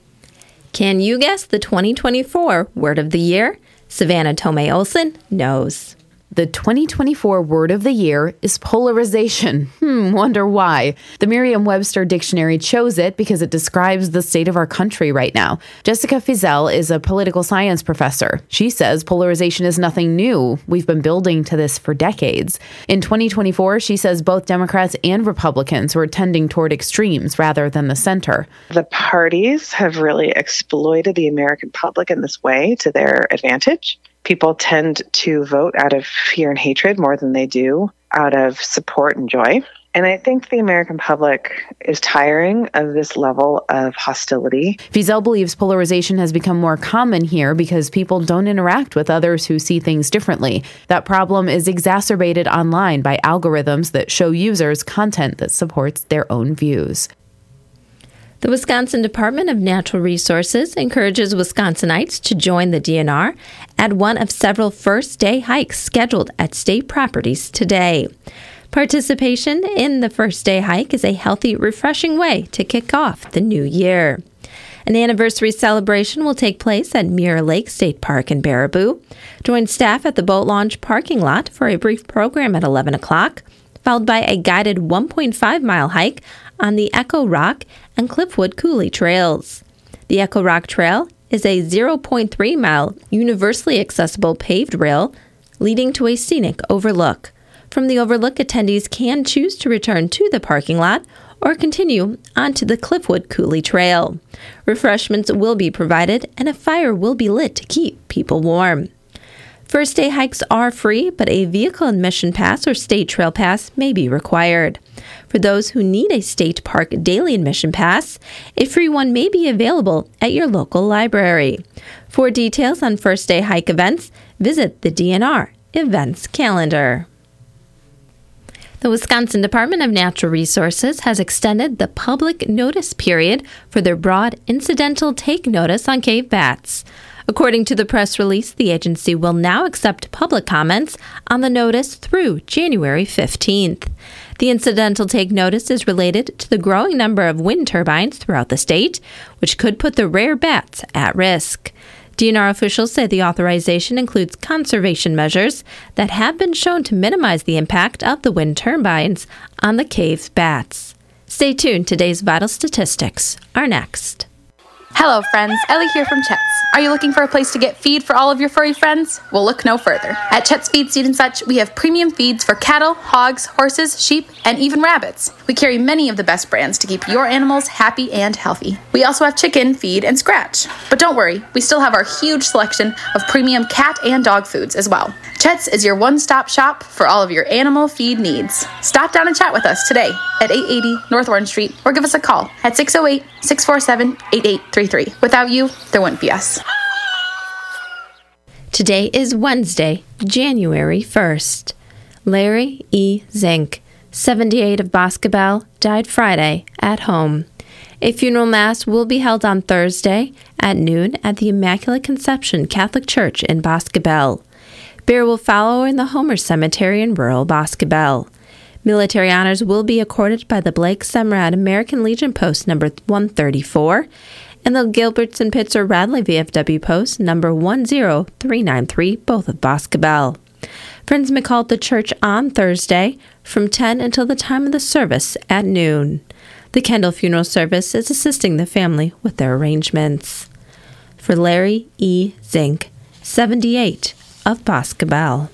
Can you guess the 2024 word of the year? Savannah Tomei Olson knows. The 2024 word of the year is polarization. Wonder why? The Merriam-Webster dictionary chose it because it describes the state of our country right now. Jessica Fizel is a political science professor. She says polarization is nothing new. We've been building to this for decades. In 2024, she says both Democrats and Republicans were tending toward extremes rather than the center. The parties have really exploited the American public in this way to their advantage. People tend to vote out of fear and hatred more than they do out of support and joy. And I think the American public is tiring of this level of hostility. Fizel believes polarization has become more common here because people don't interact with others who see things differently. That problem is exacerbated online by algorithms that show users content that supports their own views. The Wisconsin Department of Natural Resources encourages Wisconsinites to join the DNR at one of several first-day hikes scheduled at state properties today. Participation in the first-day hike is a healthy, refreshing way to kick off the new year. An anniversary celebration will take place at Mirror Lake State Park in Baraboo. Join staff at the boat launch parking lot for a brief program at 11 o'clock, followed by a guided 1.5-mile hike on the Echo Rock and Cliffwood Coulee trails. The Echo Rock Trail is a 0.3-mile universally accessible paved rail leading to a scenic overlook. From the overlook, attendees can choose to return to the parking lot or continue onto the Cliffwood Coulee Trail. Refreshments will be provided and a fire will be lit to keep people warm. First day hikes are free, but a vehicle admission pass or state trail pass may be required. For those who need a state park daily admission pass, a free one may be available at your local library. For details on first day hike events, visit the DNR events calendar. The Wisconsin Department of Natural Resources has extended the public notice period for their broad incidental take notice on cave bats. According to the press release, the agency will now accept public comments on the notice through January 15th. The incidental take notice is related to the growing number of wind turbines throughout the state, which could put the rare bats at risk. DNR officials say the authorization includes conservation measures that have been shown to minimize the impact of the wind turbines on the cave bats. Stay tuned. Today's vital statistics are next. Hello, friends. Ellie here from Chet's. Are you looking for a place to get feed for all of your furry friends? Well, look no further. At Chet's Feed, Seed, and Such, we have premium feeds for cattle, hogs, horses, sheep, and even rabbits. We carry many of the best brands to keep your animals happy and healthy. We also have chicken, feed, and scratch. But don't worry, we still have our huge selection of premium cat and dog foods as well. Chet's is your one-stop shop for all of your animal feed needs. Stop down and chat with us today at 880 North Orange Street or give us a call at 608-647-8833. Without you, there wouldn't be us. Today is Wednesday, January 1st. Larry E. Zink, 78 of Boscobel, died Friday at home. A funeral mass will be held on Thursday at noon at the Immaculate Conception Catholic Church in Boscobel. Burial will follow in the Homer Cemetery in rural Boscobel. Military honors will be accorded by the Blake Semrad American Legion Post number 134 and the Gilbertson Pitzer Radley VFW Post number 10393, both of Boscobel. Friends may call at the church on Thursday from 10 until the time of the service at noon. The Kendall Funeral Service is assisting the family with their arrangements. For Larry E. Zink, 78 of Boscobel.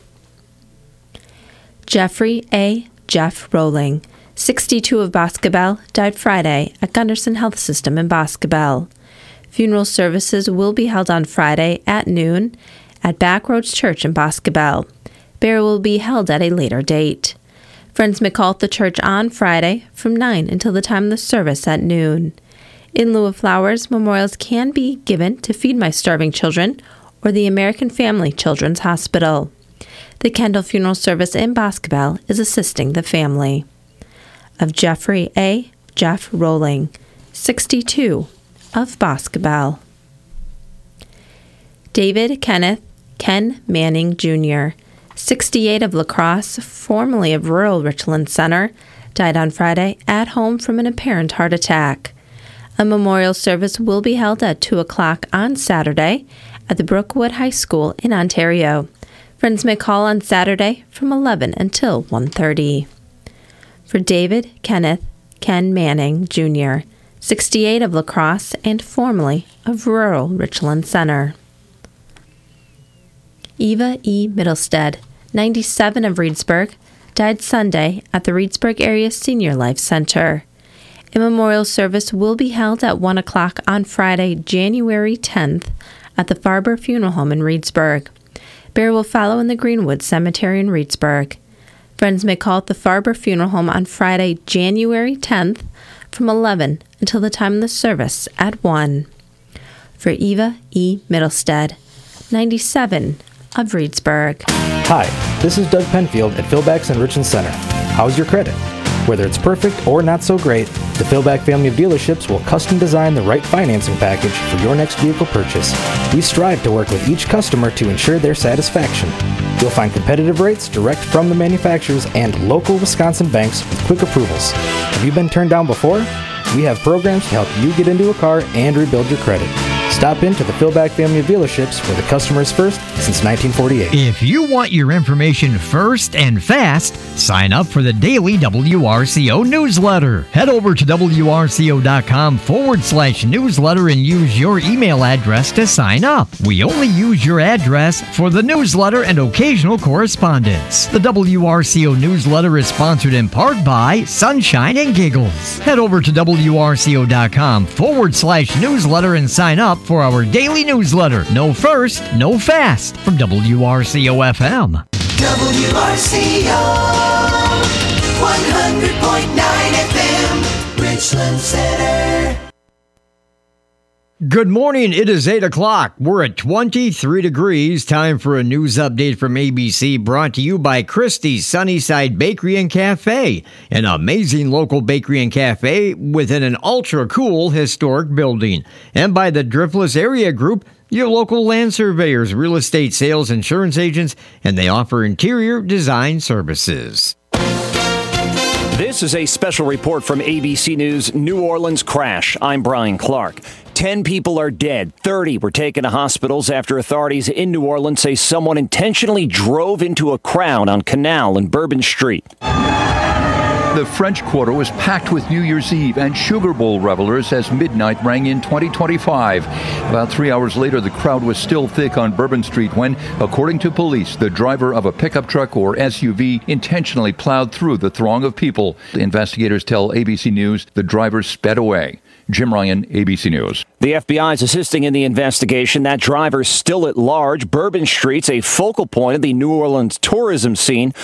Jeffrey A. Jeff Rowling, 62 of Boscobel, died Friday at Gunderson Health System in Boscobel. Funeral services will be held on Friday at noon at Backroads Church in Boscobel. Burial will be held at a later date. Friends may call at the church on Friday from 9 until the time of the service at noon. In lieu of flowers, memorials can be given to Feed My Starving Children or the American Family Children's Hospital. The Kendall Funeral Service in Boscobel is assisting the family. Of Jeffrey A. Jeff Rowling, 62 of Boscobel. David Kenneth Ken Manning Jr., 68 of La Crosse, formerly of rural Richland Center, died on Friday at home from an apparent heart attack. A memorial service will be held at 2 o'clock on Saturday at the Brookwood High School in Ontario. Friends may call on Saturday from 11 until 1:30. For David Kenneth Ken Manning Jr., 68 of La Crosse and formerly of rural Richland Center. Eva E. Middlestead, 97 of Reedsburg, died Sunday at the Reedsburg Area Senior Life Center. A memorial service will be held at 1 o'clock on Friday, January 10th, at the Farber Funeral Home in Reedsburg. Burial will follow in the Greenwood Cemetery in Reedsburg. Friends may call at the Farber Funeral Home on Friday, January 10th, from 11 until the time of the service at 1. For Eva E. Middlestead, 97 of Reedsburg. Hi, this is Doug Penfield at Philbacks and Richland Center. How's your credit? Whether it's perfect or not so great, the Philback family of dealerships will custom design the right financing package for your next vehicle purchase. We strive to work with each customer to ensure their satisfaction. You'll find competitive rates direct from the manufacturers and local Wisconsin banks with quick approvals. Have you been turned down before? We have programs to help you get into a car and rebuild your credit. Stop into the Philback family of dealerships where the customer is first since 1948. If you want your information first and fast, sign up for the daily WRCO newsletter. Head over to WRCO.com/newsletter and use your email address to sign up. We only use your address for the newsletter and occasional correspondence. The WRCO newsletter is sponsored in part by Sunshine and Giggles. Head over to WRCO.com/newsletter and sign up for our daily newsletter. No first, no fast from WRCO-FM. WRCO 100.9 FM, Richland Center. Good morning. It is 8 o'clock. We're at 23 degrees. Time for a news update from ABC, brought to you by Christie's Sunnyside Bakery and Cafe, an amazing local bakery and cafe within an ultra-cool historic building, and by the Driftless Area Group, your local land surveyors, real estate sales, insurance agents, and they offer interior design services. This is a special report from ABC News New Orleans crash. I'm Brian Clark. 10 people are dead. 30 were taken to hospitals after authorities in New Orleans say someone intentionally drove into a crowd on Canal and Bourbon Street. The French Quarter was packed with New Year's Eve and Sugar Bowl revelers as midnight rang in 2025. About 3 hours later, the crowd was still thick on Bourbon Street when, according to police, the driver of a pickup truck or SUV intentionally plowed through the throng of people. Investigators tell ABC News the driver sped away. Jim Ryan, ABC News. The FBI is assisting in the investigation. That driver's still at large. Bourbon Street's a focal point of the New Orleans tourism scene.